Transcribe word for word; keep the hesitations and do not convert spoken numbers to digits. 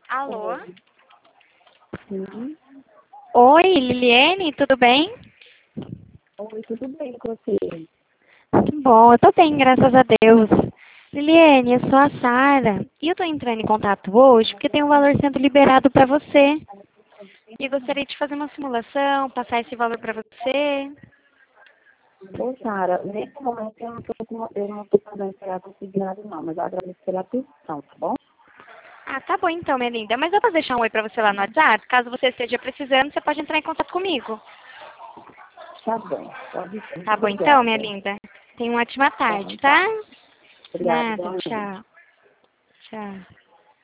Alô? Oi. Sim. Oi, Liliane, tudo bem? Oi, tudo bem com você? Que bom, eu tô bem, graças a Deus. Liliane, eu sou a Sara e eu tô entrando em contato hoje porque tem um valor sendo liberado para você. E eu gostaria de fazer uma simulação, passar esse valor para você. Ô, Sara, nesse momento eu não estou com, eu não estou podendo esperar conseguir nada não, mas eu agradeço pela atenção, tá bom? Ah, tá bom então, minha linda. Mas eu posso deixar um oi para você lá no WhatsApp? Caso você esteja precisando, você pode entrar em contato comigo. Tá bom, pode ser. Muito Tá bom então, minha obrigada. linda? Tenha uma ótima Tá tarde, bom, tá? tá. Obrigada, Nada, igualmente. tchau. Tchau.